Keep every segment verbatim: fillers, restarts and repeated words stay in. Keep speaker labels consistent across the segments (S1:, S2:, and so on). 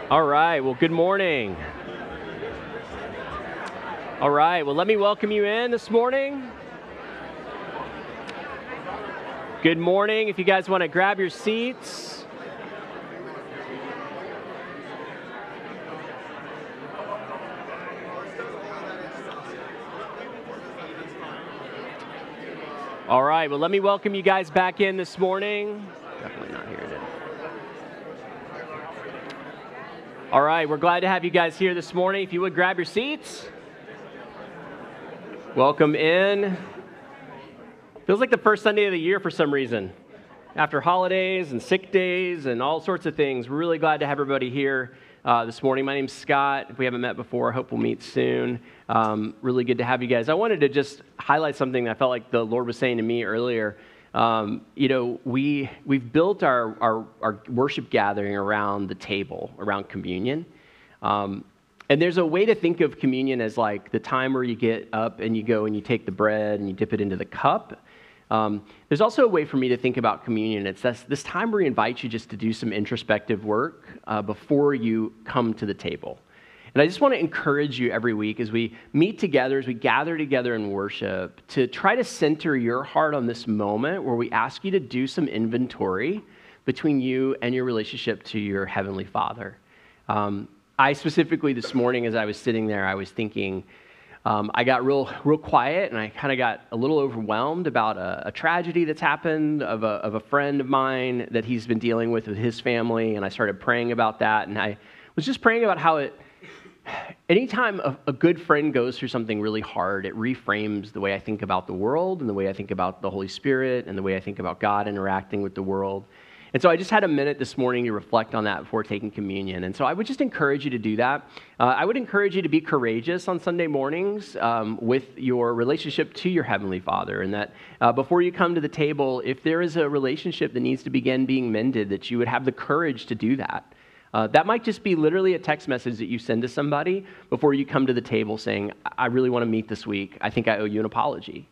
S1: All right, well, good morning. All right, well, let me welcome you in this morning. Good morning. If you guys want to grab your seats. All right, well, let me welcome you guys back in this morning. Definitely not hearing it. All right, we're glad to have you guys here this morning. If you would grab your seats. Welcome in. Feels like the first Sunday of the year for some reason. After holidays and sick days and all sorts of things, we're really glad to have everybody here uh, this morning. My name's Scott. If we haven't met before, I hope we'll meet soon. Um, really good to have you guys. I wanted to just highlight something that I felt like the Lord was saying to me earlier. Um, you know, we, we've built our, our, our worship gathering around the table, around communion. Um, and there's a way to think of communion as like the time where you get up and you go and you take the bread and you dip it into the cup. Um, there's also a way for me to think about communion. It's this, this time where we invite you just to do some introspective work uh, before you come to the table. And I just want to encourage you every week as we meet together, as we gather together in worship, to try to center your heart on this moment where we ask you to do some inventory between you and your relationship to your Heavenly Father. Um, I specifically this morning, as I was sitting there, I was thinking, um, I got real real quiet and I kind of got a little overwhelmed about a, a tragedy that's happened of a, of a friend of mine that he's been dealing with with his family. And I started praying about that. And I was just praying about how it, anytime a, a good friend goes through something really hard, it reframes the way I think about the world and the way I think about the Holy Spirit and the way I think about God interacting with the world. And so I just had a minute this morning to reflect on that before taking communion. And so I would just encourage you to do that. Uh, I would encourage you to be courageous on Sunday mornings um, with your relationship to your Heavenly Father. And that uh, before you come to the table, if there is a relationship that needs to begin being mended, that you would have the courage to do that. Uh, that might just be literally a text message that you send to somebody before you come to the table saying, I really want to meet this week. I think I owe you an apology.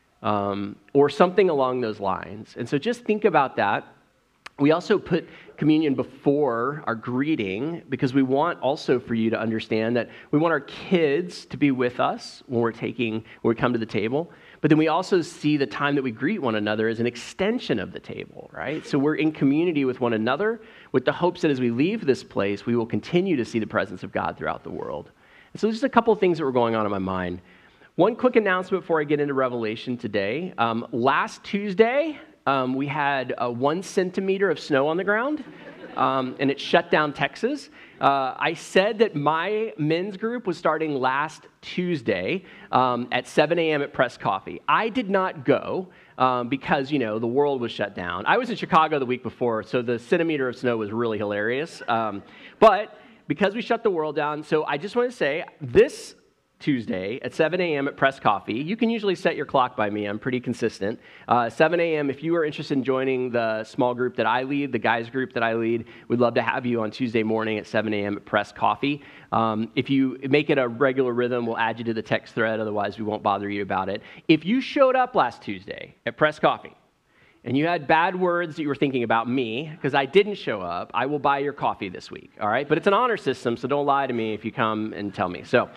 S1: Um, or something along those lines. And so just think about that. We also put communion before our greeting because we want also for you to understand that we want our kids to be with us when we're taking, when we come to the table. But then we also see the time that we greet one another as an extension of the table, right? So we're in community with one another with the hopes that as we leave this place, we will continue to see the presence of God throughout the world. And so there's just a couple of things that were going on in my mind. One quick announcement before I get into Revelation today. Um, last Tuesday, um, we had uh, one centimeter of snow on the ground, um, and it shut down Texas. Uh, I said that my men's group was starting last Tuesday um, at seven a.m. at Press Coffee. I did not go um, because, you know, the world was shut down. I was in Chicago the week before, so the centimeter of snow was really hilarious. Um, but because we shut the world down, so I just want to say this Tuesday at seven a.m. at Press Coffee. You can usually set your clock by me. I'm pretty consistent. Uh, seven a.m. If you are interested in joining the small group that I lead, the guys group that I lead, we'd love to have you on Tuesday morning at seven a.m. at Press Coffee. Um, if you make it a regular rhythm, we'll add you to the text thread. Otherwise, we won't bother you about it. If you showed up last Tuesday at Press Coffee and you had bad words that you were thinking about me because I didn't show up, I will buy your coffee this week, all right? But it's an honor system, so don't lie to me if you come and tell me. So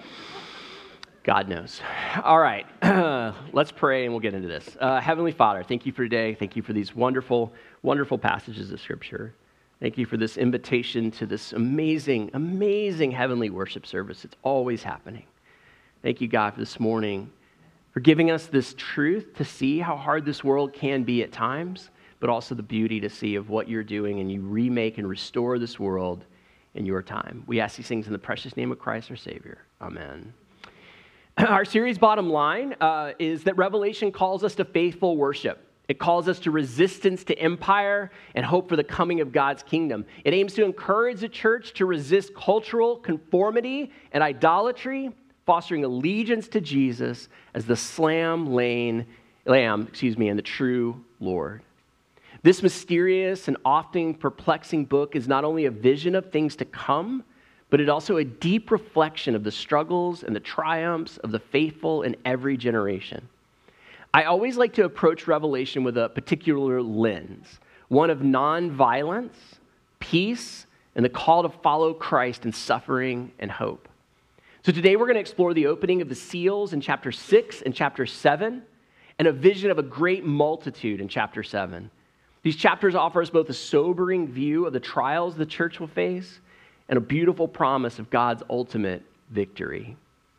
S1: God knows. All right, let's pray and we'll get into this. Uh, Heavenly Father, thank you for today. Thank you for these wonderful, wonderful passages of Scripture. Thank you for this invitation to this amazing, amazing heavenly worship service. It's always happening. Thank you, God, for this morning, for giving us this truth to see how hard this world can be at times, but also the beauty to see of what you're doing and you remake and restore this world in your time. We ask these things in the precious name of Christ, our Savior. Amen. Our series bottom line uh, is that Revelation calls us to faithful worship. It calls us to resistance to empire and hope for the coming of God's kingdom. It aims to encourage the church to resist cultural conformity and idolatry, fostering allegiance to Jesus as the slam lane, lamb, excuse me, and the true Lord. This mysterious and often perplexing book is not only a vision of things to come, but it's also a deep reflection of the struggles and the triumphs of the faithful in every generation. I always like to approach Revelation with a particular lens, one of nonviolence, peace, and the call to follow Christ in suffering and hope. So today we're going to explore the opening of the seals in chapter six and chapter seven, and a vision of a great multitude in chapter seven. These chapters offer us both a sobering view of the trials the church will face and a beautiful promise of God's ultimate victory.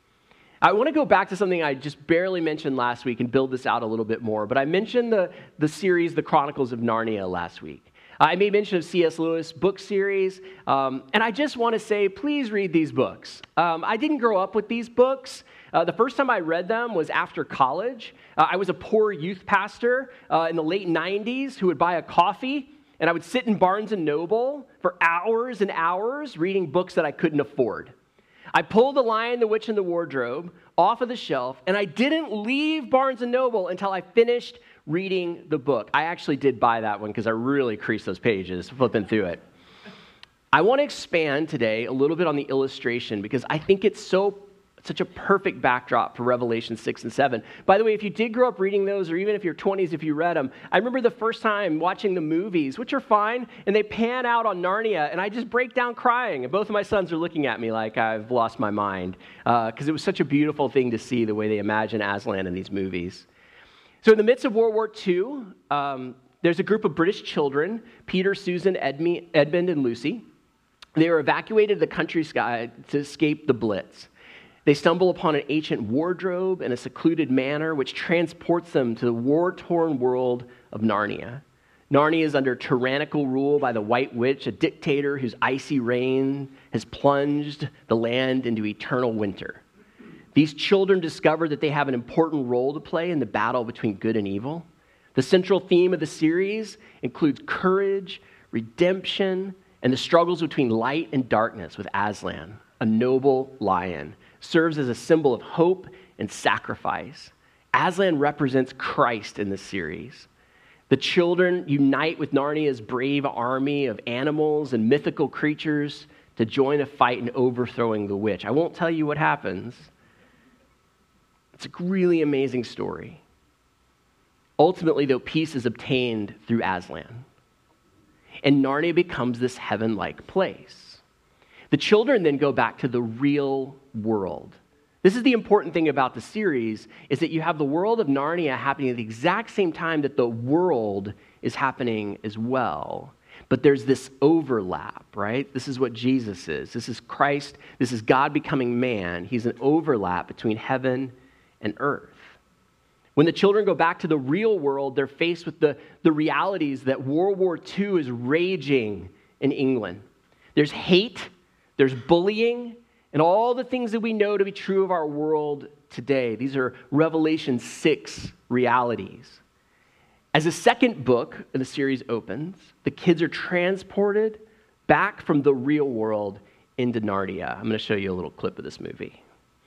S1: I want to go back to something I just barely mentioned last week and build this out a little bit more, but I mentioned the, the series, The Chronicles of Narnia, last week. I made mention of C S Lewis book series, um, and I just want to say, please read these books. Um, I didn't grow up with these books. Uh, the first time I read them was after college. Uh, I was a poor youth pastor uh, in the late nineties who would buy a coffee, and I would sit in Barnes and Noble for hours and hours reading books that I couldn't afford. I pulled The Lion, the Witch, and the Wardrobe off of the shelf, and I didn't leave Barnes and Noble until I finished reading the book. I actually did buy that one because I really creased those pages flipping through it. I want to expand today a little bit on the illustration because I think it's so such a perfect backdrop for Revelation six and seven. By the way, if you did grow up reading those, or even if you're twenties, if you read them, I remember the first time watching the movies, which are fine, and they pan out on Narnia, and I just break down crying, and both of my sons are looking at me like I've lost my mind, because uh, it was such a beautiful thing to see the way they imagine Aslan in these movies. So in the midst of World War Two, um, there's a group of British children, Peter, Susan, Edme- Edmund, and Lucy. They were evacuated to the countryside to escape the Blitz. They stumble upon an ancient wardrobe in a secluded manor, which transports them to the war-torn world of Narnia. Narnia is under tyrannical rule by the White Witch, a dictator whose icy reign has plunged the land into eternal winter. These children discover that they have an important role to play in the battle between good and evil. The central theme of the series includes courage, redemption, and the struggles between light and darkness with Aslan, a noble lion, serves as a symbol of hope and sacrifice. Aslan represents Christ in this series. The children unite with Narnia's brave army of animals and mythical creatures to join a fight in overthrowing the witch. I won't tell you what happens. It's a really amazing story. Ultimately, though, peace is obtained through Aslan, and Narnia becomes this heaven-like place. The children then go back to the real world. This is the important thing about the series, is that you have the world of Narnia happening at the exact same time that the world is happening as well. But there's this overlap, right? This is what Jesus is. This is Christ. This is God becoming man. He's an overlap between heaven and earth. When the children go back to the real world, they're faced with the, the realities that World War Two is raging in England. There's hate, there's bullying, and all the things that we know to be true of our world today. These are Revelation six realities. As the second book in the series opens, the kids are transported back from the real world into Narnia. I'm going to show you a little clip of this movie.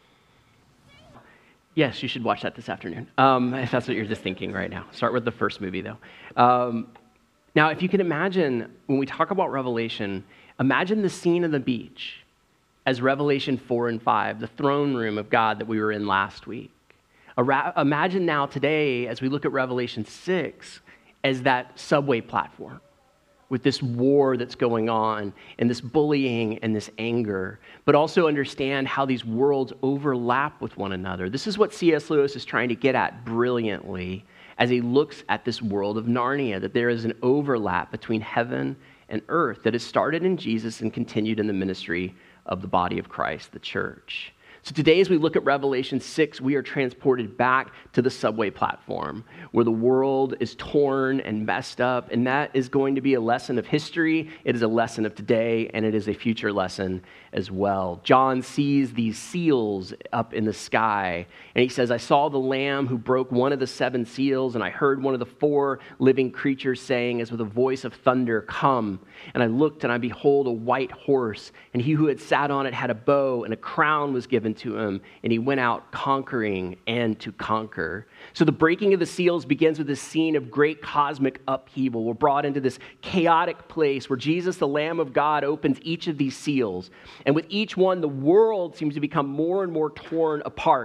S1: Yes, you should watch that this afternoon, um, if that's what you're just thinking right now. Start with the first movie, though. Um, now, if you can imagine, when we talk about Revelation, imagine the scene on the beach as Revelation four and five, the throne room of God that we were in last week. Ara- imagine now today, as we look at Revelation six, as that subway platform with this war that's going on and this bullying and this anger, but also understand how these worlds overlap with one another. This is what C S Lewis is trying to get at brilliantly as he looks at this world of Narnia, that there is an overlap between heaven and earth that has started in Jesus and continued in the ministry of the body of Christ, the church. So today, as we look at Revelation six, we are transported back to the subway platform where the world is torn and messed up, and that is going to be a lesson of history. It is a lesson of today, and it is a future lesson as well. John sees these seals up in the sky, and he says, I saw the Lamb who broke one of the seven seals, and I heard one of the four living creatures saying, as with a voice of thunder, come. And I looked, and I behold a white horse, and he who had sat on it had a bow, and a crown was given to him, and he went out conquering and to conquer. So the breaking of the seals begins with this scene of great cosmic upheaval. We're brought into this chaotic place where Jesus, the Lamb of God, opens each of these seals. And with each one, the world seems to become more and more torn apart.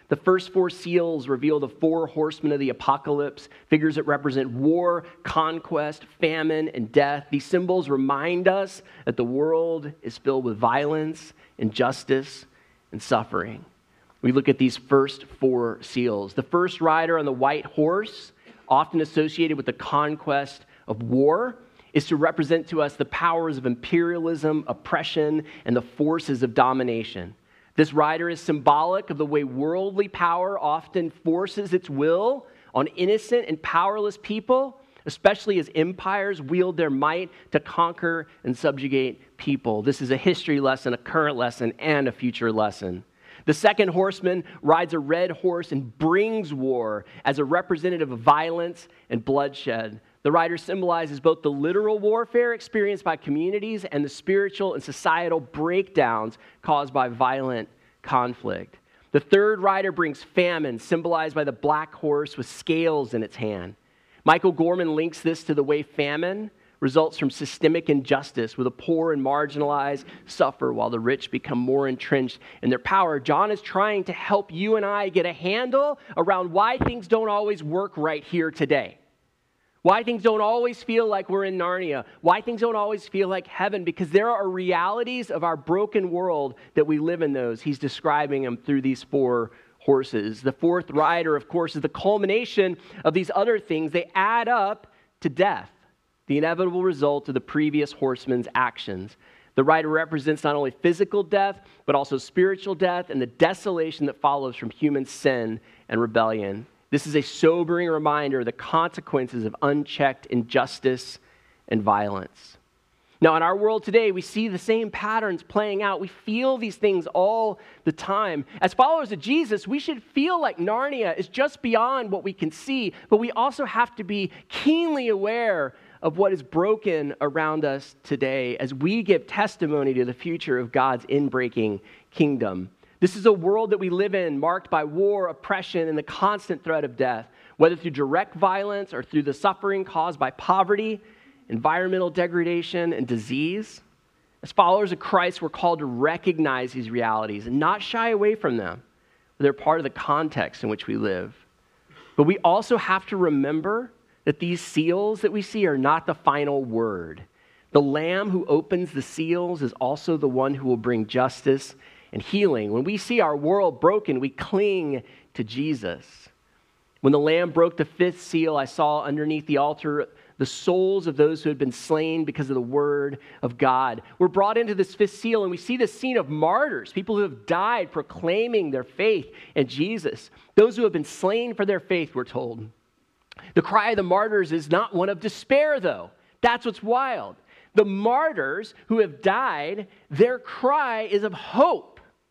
S1: The first four seals reveal the four horsemen of the apocalypse, figures that represent war, conquest, famine, and death. These symbols remind us that the world is filled with violence, injustice, and suffering. We look at these first four seals. The first rider on the white horse, often associated with the conquest of war, is to represent to us the powers of imperialism, oppression, and the forces of domination. This rider is symbolic of the way worldly power often forces its will on innocent and powerless people, especially as empires wield their might to conquer and subjugate people. This is a history lesson, a current lesson, and a future lesson. The second horseman rides a red horse and brings war as a representative of violence and bloodshed. The rider symbolizes both the literal warfare experienced by communities and the spiritual and societal breakdowns caused by violent conflict. The third rider brings famine, symbolized by the black horse with scales in its hand. Michael Gorman links this to the way famine results from systemic injustice, where the poor and marginalized suffer while the rich become more entrenched in their power. John is trying to help you and I get a handle around why things don't always work right here today. Why things don't always feel like we're in Narnia. Why things don't always feel like heaven. Because there are realities of our broken world that we live in those. He's describing them through these four horses. The fourth rider, of course, is the culmination of these other things. They add up to death, the inevitable result of the previous horseman's actions. The rider represents not only physical death, but also spiritual death and the desolation that follows from human sin and rebellion. This is a sobering reminder of the consequences of unchecked injustice and violence. Now, in our world today, we see the same patterns playing out. We feel these things all the time. As followers of Jesus, we should feel like Narnia is just beyond what we can see, but we also have to be keenly aware of what is broken around us today as we give testimony to the future of God's inbreaking kingdom. This is a world that we live in marked by war, oppression, and the constant threat of death, whether through direct violence or through the suffering caused by poverty, environmental degradation, and disease. As followers of Christ, we're called to recognize these realities and not shy away from them. They're part of the context in which we live. But we also have to remember that these seals that we see are not the final word. The Lamb who opens the seals is also the one who will bring justice and healing. When we see our world broken, we cling to Jesus. When the Lamb broke the fifth seal, I saw underneath the altar the souls of those who had been slain because of the word of God. We're brought into this fifth seal, and we see this scene of martyrs, people who have died proclaiming their faith in Jesus. Those who have been slain for their faith, we're told. The cry of the martyrs is not one of despair, though. That's what's wild. The martyrs who have died, their cry is of hope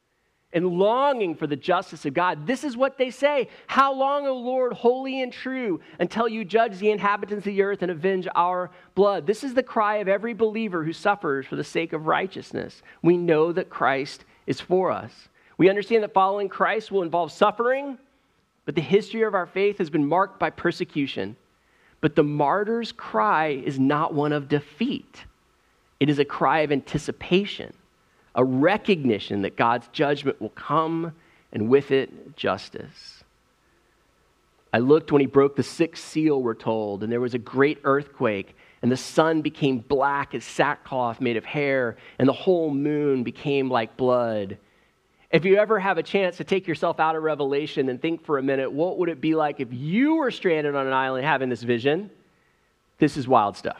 S1: and longing for the justice of God. This is what they say. How long, O Lord, holy and true, until you judge the inhabitants of the earth and avenge our blood? This is the cry of every believer who suffers for the sake of righteousness. We know that Christ is for us. We understand that following Christ will involve suffering, but the history of our faith has been marked by persecution. But the martyr's cry is not one of defeat. It is a cry of anticipation, a recognition that God's judgment will come, and with it, justice. I looked when he broke the sixth seal, we're told, and there was a great earthquake, and the sun became black as sackcloth made of hair, and the whole moon became like blood. If you ever have a chance to take yourself out of Revelation and think for a minute, what would it be like if you were stranded on an island having this vision? This is wild stuff.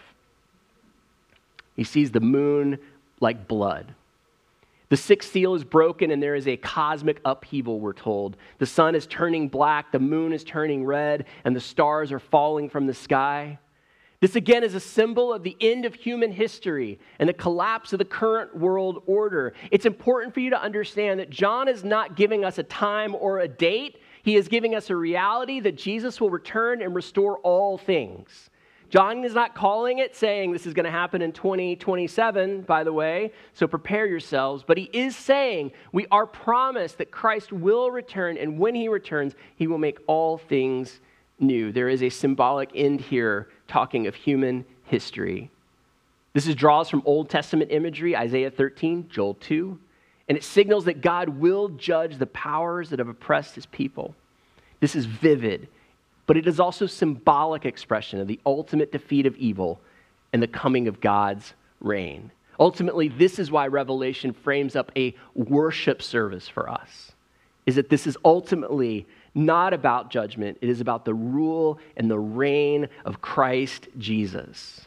S1: He sees the moon like blood. The sixth seal is broken, and there is a cosmic upheaval, we're told. The sun is turning black, the moon is turning red, and the stars are falling from the sky. This again is a symbol of the end of human history and the collapse of the current world order. It's important for you to understand that John is not giving us a time or a date. He is giving us a reality that Jesus will return and restore all things. John is not calling it, saying this is going to happen in twenty twenty-seven, by the way, so prepare yourselves. But he is saying we are promised that Christ will return, and when he returns, he will make all things new. There is a symbolic end here talking of human history. This is draws from Old Testament imagery, Isaiah thirteen, Joel two. and it signals that God will judge the powers that have oppressed his people. This is vivid, but it is also symbolic expression of the ultimate defeat of evil and the coming of God's reign. Ultimately, this is why Revelation frames up a worship service for us, is that this is ultimately not about judgment. It is about the rule and the reign of Christ Jesus.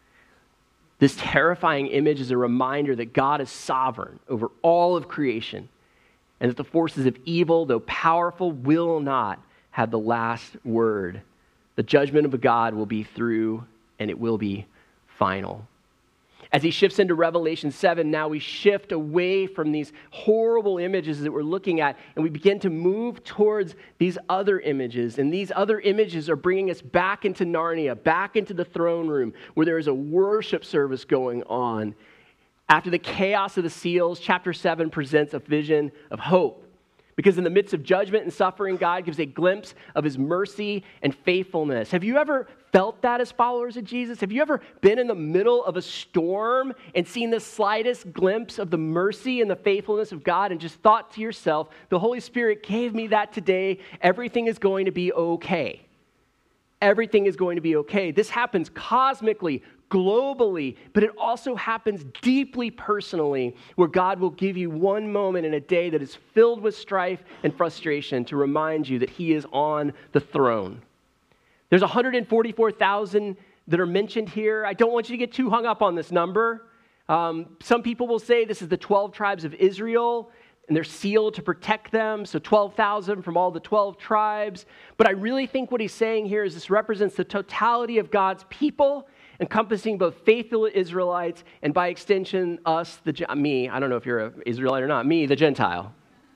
S1: This terrifying image is a reminder that God is sovereign over all of creation and that the forces of evil, though powerful, will not have the last word. The judgment of God will be through and it will be final. As he shifts into Revelation seven, now we shift away from these horrible images that we're looking at, and we begin to move towards these other images. And these other images are bringing us back into Narnia, back into the throne room, where there is a worship service going on. After the chaos of the seals, chapter seven presents a vision of hope. Because in the midst of judgment and suffering, God gives a glimpse of his mercy and faithfulness. Have you ever felt that as followers of Jesus? Have you ever been in the middle of a storm and seen the slightest glimpse of the mercy and the faithfulness of God and just thought to yourself, the Holy Spirit gave me that today. Everything is going to be okay. Everything is going to be okay. This happens cosmically, globally, but it also happens deeply personally, where God will give you one moment in a day that is filled with strife and frustration to remind you that he is on the throne. There's one hundred forty-four thousand that are mentioned here. I don't want you to get too hung up on this number. Um, some people will say this is the twelve tribes of Israel, and they're sealed to protect them, so twelve thousand from all the twelve tribes. But I really think what he's saying here is this represents the totality of God's people, encompassing both faithful Israelites and by extension us, the me, I don't know if you're an Israelite or not, me, the Gentile.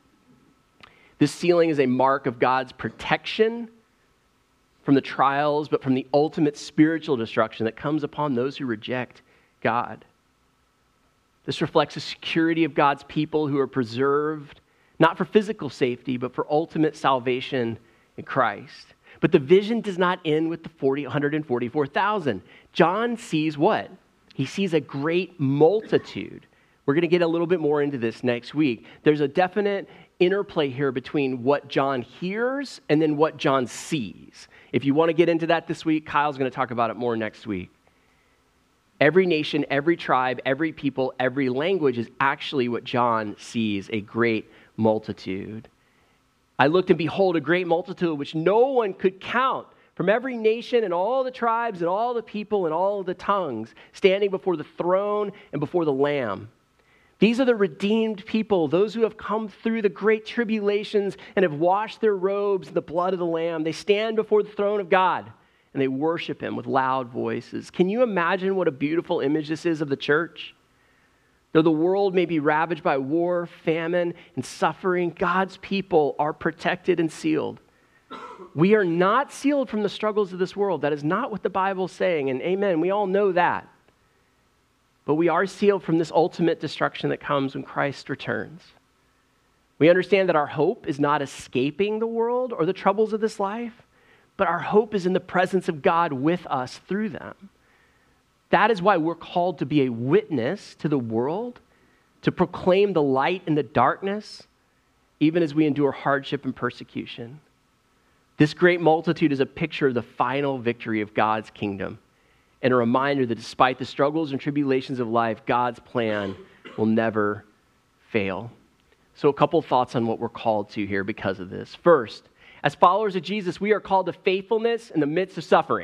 S1: This sealing is a mark of God's protection from the trials, but from the ultimate spiritual destruction that comes upon those who reject God. This reflects the security of God's people who are preserved, not for physical safety, but for ultimate salvation in Christ. But the vision does not end with the forty, one hundred forty-four thousand. John sees what? He sees a great multitude. We're going to get a little bit more into this next week. There's a definite interplay here between what John hears and then what John sees. If you want to get into that this week, Kyle's going to talk about it more next week. Every nation, every tribe, every people, every language is actually what John sees, a great multitude. I looked and behold a great multitude which no one could count, from every nation and all the tribes and all the people and all the tongues, standing before the throne and before the Lamb. These are the redeemed people, those who have come through the great tribulations and have washed their robes in the blood of the Lamb. They stand before the throne of God and they worship him with loud voices. Can you imagine what a beautiful image this is of the church? Though the world may be ravaged by war, famine, and suffering, God's people are protected and sealed. We are not sealed from the struggles of this world. That is not what the Bible is saying, and amen, we all know that. But we are sealed from this ultimate destruction that comes when Christ returns. We understand that our hope is not escaping the world or the troubles of this life, but our hope is in the presence of God with us through them. That is why we're called to be a witness to the world, to proclaim the light in the darkness, even as we endure hardship and persecution. This great multitude is a picture of the final victory of God's kingdom and a reminder that despite the struggles and tribulations of life, God's plan will never fail. So a couple thoughts on what we're called to here because of this. First, as followers of Jesus, we are called to faithfulness in the midst of suffering.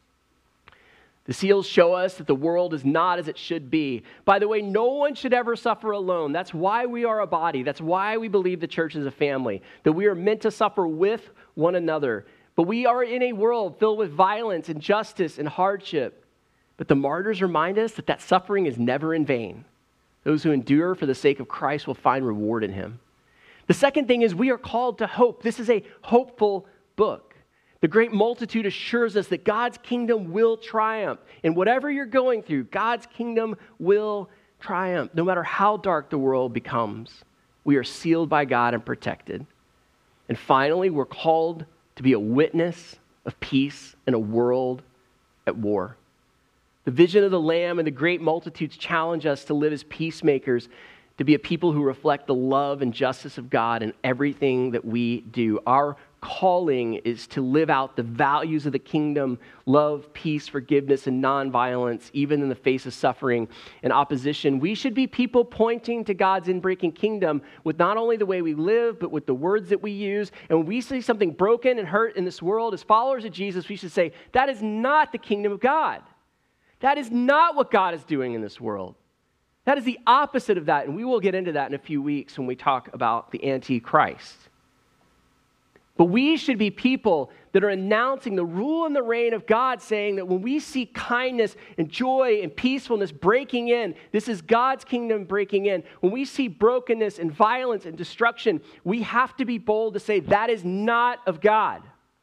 S1: The seals show us that the world is not as it should be. By the way, no one should ever suffer alone. That's why we are a body. That's why we believe the church is a family, that we are meant to suffer with one another. But we are in a world filled with violence, injustice, and hardship. But the martyrs remind us that that suffering is never in vain. Those who endure for the sake of Christ will find reward in him. The second thing is we are called to hope. This is a hopeful book. The great multitude assures us that God's kingdom will triumph. And whatever you're going through, God's kingdom will triumph. No matter how dark the world becomes, we are sealed by God and protected. And finally, we're called to be a witness of peace in a world at war. The vision of the Lamb and the great multitudes challenge us to live as peacemakers, to be a people who reflect the love and justice of God in everything that we do. Our calling is to live out the values of the kingdom: love, peace, forgiveness, and nonviolence, even in the face of suffering and opposition. We should be people pointing to God's inbreaking kingdom with not only the way we live, but with the words that we use. And when we see something broken and hurt in this world, as followers of Jesus, we should say, that is not the kingdom of God. That is not what God is doing in this world. That is the opposite of that, and we will get into that in a few weeks when we talk about the Antichrist. But we should be people that are announcing the rule and the reign of God, saying that when we see kindness and joy and peacefulness breaking in, this is God's kingdom breaking in. When we see brokenness and violence and destruction, we have to be bold to say that is not of God.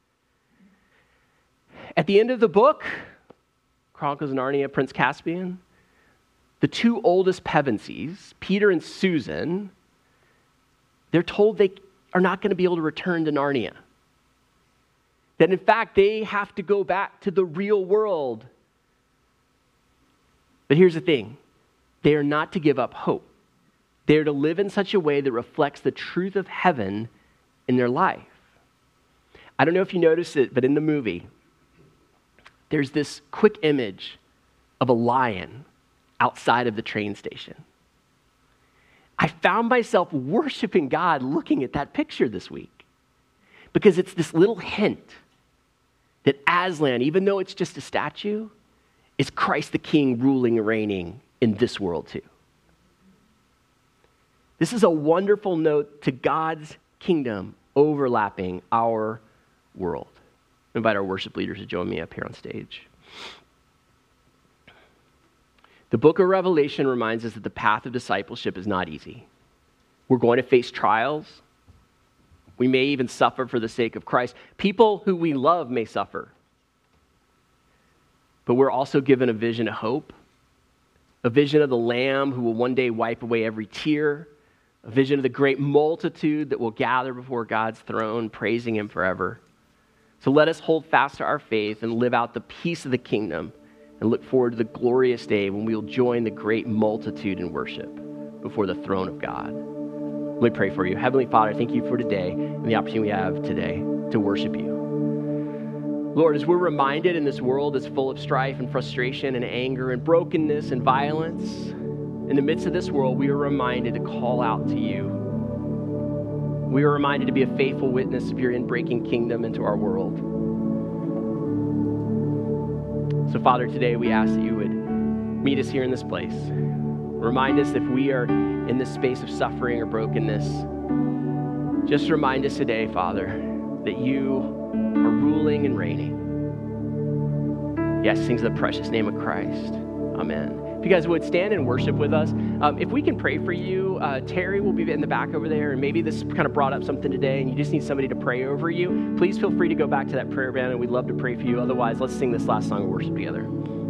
S1: At the end of the book, Chronicles of Narnia, Prince Caspian, the two oldest Pevensies, Peter and Susan, they're told they are not going to be able to return to Narnia. That in fact, they have to go back to the real world. But here's the thing. They are not to give up hope. They are to live in such a way that reflects the truth of heaven in their life. I don't know if you noticed it, but in the movie, there's this quick image of a lion outside of the train station. I found myself worshiping God looking at that picture this week because it's this little hint that Aslan, even though it's just a statue, is Christ the King ruling and reigning in this world too. This is a wonderful note to God's kingdom overlapping our world. I invite our worship leaders to join me up here on stage. The book of Revelation reminds us that the path of discipleship is not easy. We're going to face trials. We may even suffer for the sake of Christ. People who we love may suffer. But we're also given a vision of hope, a vision of the Lamb who will one day wipe away every tear, a vision of the great multitude that will gather before God's throne, praising him forever. So let us hold fast to our faith and live out the peace of the kingdom, and look forward to the glorious day when we will join the great multitude in worship before the throne of God. Let me pray for you. Heavenly Father, thank you for today and the opportunity we have today to worship you. Lord, as we're reminded in this world that's full of strife and frustration and anger and brokenness and violence, in the midst of this world, we are reminded to call out to you. We are reminded to be a faithful witness of your inbreaking kingdom into our world. So, Father, today we ask that you would meet us here in this place. Remind us if we are in this space of suffering or brokenness. Just remind us today, Father, that you are ruling and reigning. Yes, sings the precious name of Christ. Amen. If you guys would stand and worship with us. Um, if we can pray for you, uh, Terry will be in the back over there, and maybe this kind of brought up something today and you just need somebody to pray over you. Please feel free to go back to that prayer band, and we'd love to pray for you. Otherwise, let's sing this last song of worship together.